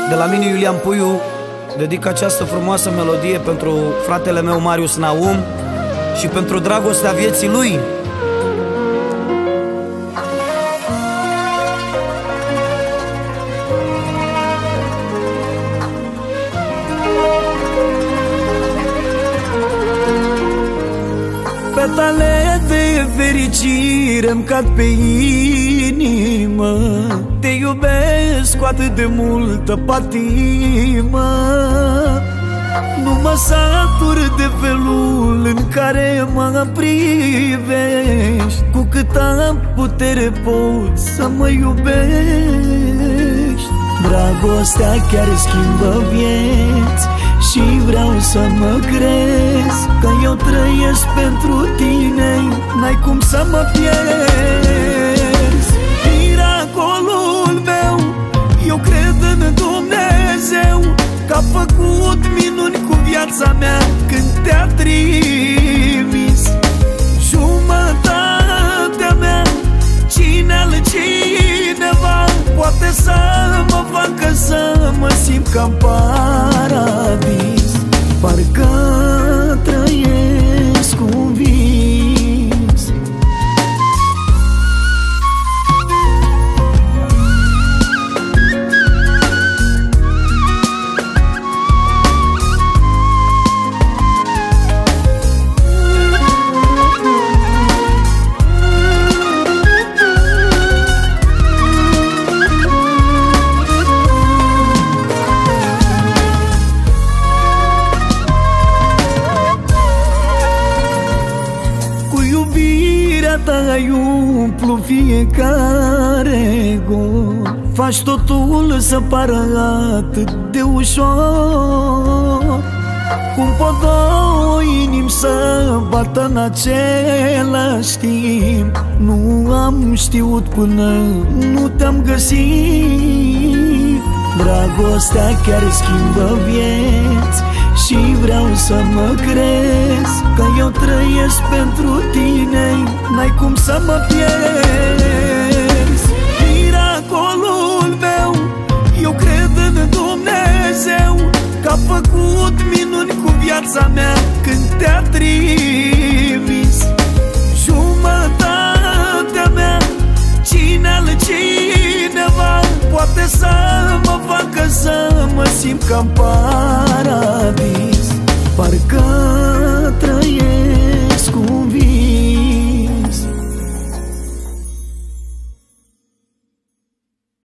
De la mine, Iulian Puiu, dedic această frumoasă melodie pentru fratele meu Marius Naum și pentru dragostea vieții lui. Petale de fericire-mi cad pe inimă, te iubesc cu atât de multă patimă. Nu mă satur de felul în care mă privești, cu câtă putere poți să mă iubești. Dragostea chiar schimbă vieți și vreau să mă crezi că eu trăiesc pentru tine, n-ai cum să mă pierzi. Miracolul meu, eu cred în Dumnezeu, că a făcut minuni cu viața mea când te-a trimis. Jumătatea mea, cine altcineva poate să mă facă să mă simt ca în paradis. Parcă trăiesc un vis. Ai umplu fiecare gol, faci totul să pară atât de ușor. Cum pot două inimi să bată în același timp? Nu am știut până nu te-am găsit. Dragostea chiar schimbă vieți și vreau să mă crezi că eu trăiesc pentru tine, n-ai cum să mă pierzi. Miracolul meu, eu cred în Dumnezeu, că a făcut minuni cu viața mea când te-a trimis. Jumătatea mea, cine altcineva poate să mă facă să mă simt ca în paradis. Parcă